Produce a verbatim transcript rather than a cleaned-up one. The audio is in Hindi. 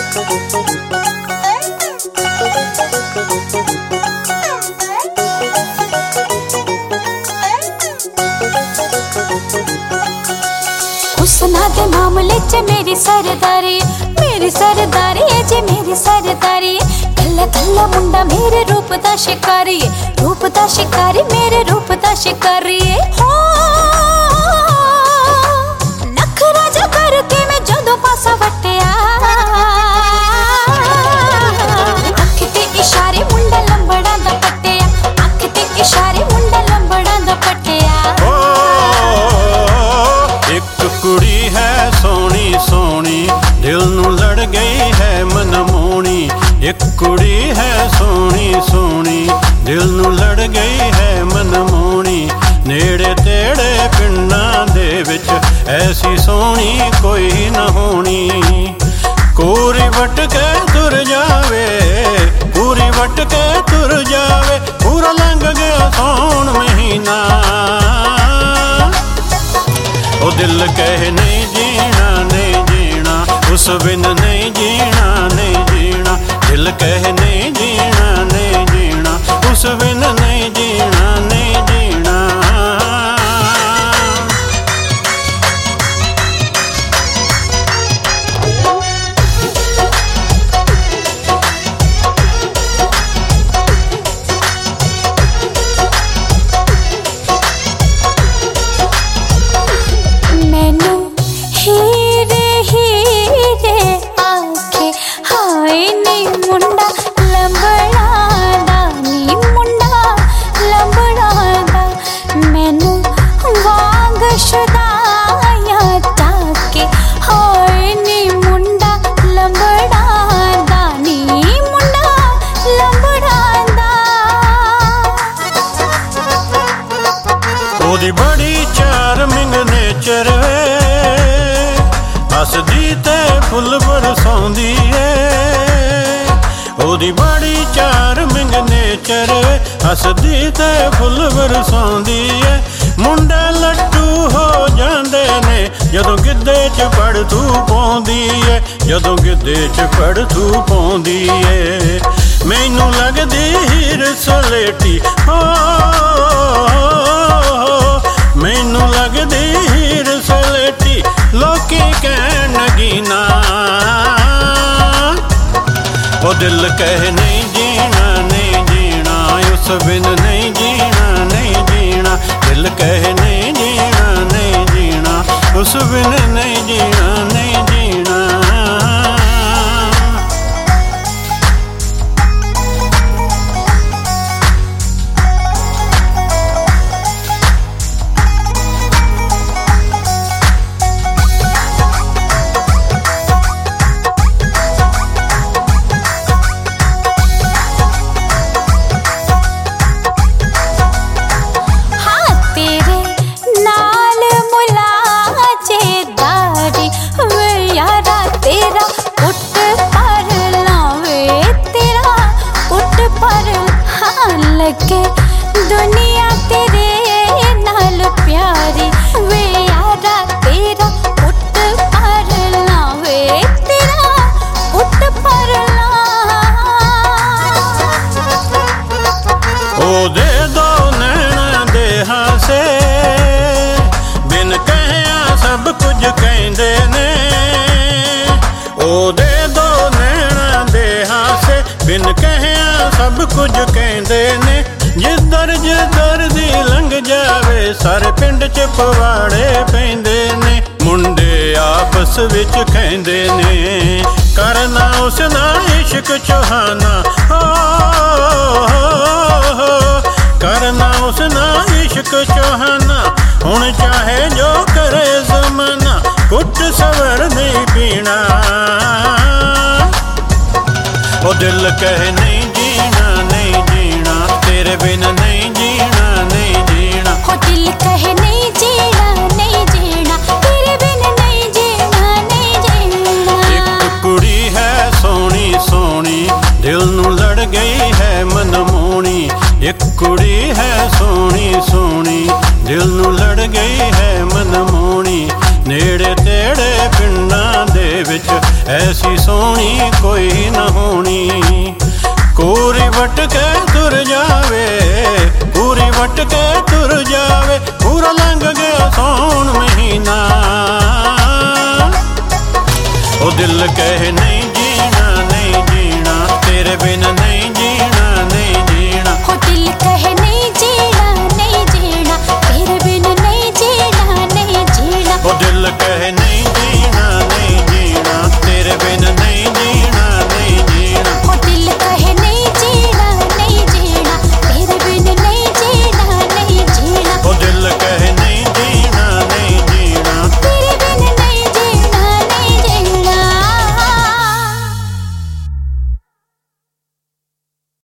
हुस्ना दे मामले च मेरी सरदारी, मेरी सरदारी है जे मेरी सरदारी। कल्ला कल्ला मुंडा मेरे रूप दा शिकारी, रूप दा शिकारी मेरे रूप दा शिकारी। हो नखरा जा करके मैं जदों पासा वटिया, अख ते इशारे मुंडा लंबड़ा दा पटिया, अख ते इशारे मुंडा लंबड़ा दा पटिया। कुड़ी है सोनी सोनी दिल नू लड़ गई है मनमोनी। एक कुड़ी है सोनी सोनी दिल नू लड़ गई है मनमोनी। नेड़े तेड़े पिंडां दे विच ऐसी सोनी कोई न होनी। कोरी वट के तुर जावे, पूरी वट के तुर जावे, पूरा लंघ गया सौन महीना। ओ दिल कहे नहीं जीना नहीं जीना, उस बिन नहीं जीना नहीं जीना। दिल कहे नहीं जीना नहीं जीना, उस बिन नहीं जीना नहीं जीना। ओदी बड़ी चार्मिंग नेचर वे, हसदी ते फुल बरसौंदी है। ओदी बड़ी चार्मिंग नेचर वे, हसदी ते फुल बरसौंदी है। मुंडे लट्टू हो जांदे ने जदों गिद्धे च पड़तू पौंदी है, जदों गिद्धे च पड़तू पौंदी है। मैनू लगदी हीर सलेटी हो, मैनू लगदी हीर सलेटी लोकी कहन नगीना। ओ दिल कहे नहीं जीना नहीं जीना, उस बिन नहीं जीना नहीं जीना। दिल कहे नहीं जीना नहीं जीना, उस बिन नहीं जीना नहीं जीना। के दुनिया तेरे नाल प्यारी वे यारा, तेरा पुट पर लावे, तेरा पुट पर ला। ओ दे दो नैना दे हासे, बिन कहया सब कुछ कहंदे ने। ओ दे दो नैना दे हासे, बिन कहया सब कुछ कहंदे ने। जिधर जिधर दी लंघ जावे सारे पिंड च पवाड़े पैंदे ने। मुंडे आपस विच कहंदे ने करना उस नाल इश्क चौहाना। हो करना उस नाल इश्क चौहाना। हुण चाहे जो करे ज़माना, कुट सवर नहीं पीना। ओ दिल कहे नहीं जीना नहीं जीना, तेरे बिन नहीं जीना नहीं जीना। हो दिल कहे नहीं जीना नहीं जीना, तेरे बिन नहीं जीना नहीं जीना। एक कुड़ी है सोनी सोनी दिल नू लड़ गई है मनमोनी। एक कुड़ी है सोनी सोनी दिल नू लड़ गई है मनमोनी। नेड़े तेड़े पिंडां दे विच ऐसी सोहनी कोई न होनी। कूरी वट के तुर जावे, कूरी वट के तुर जावे, पूरा लंघ गया सौन महीना। ओ दिल कहे नहीं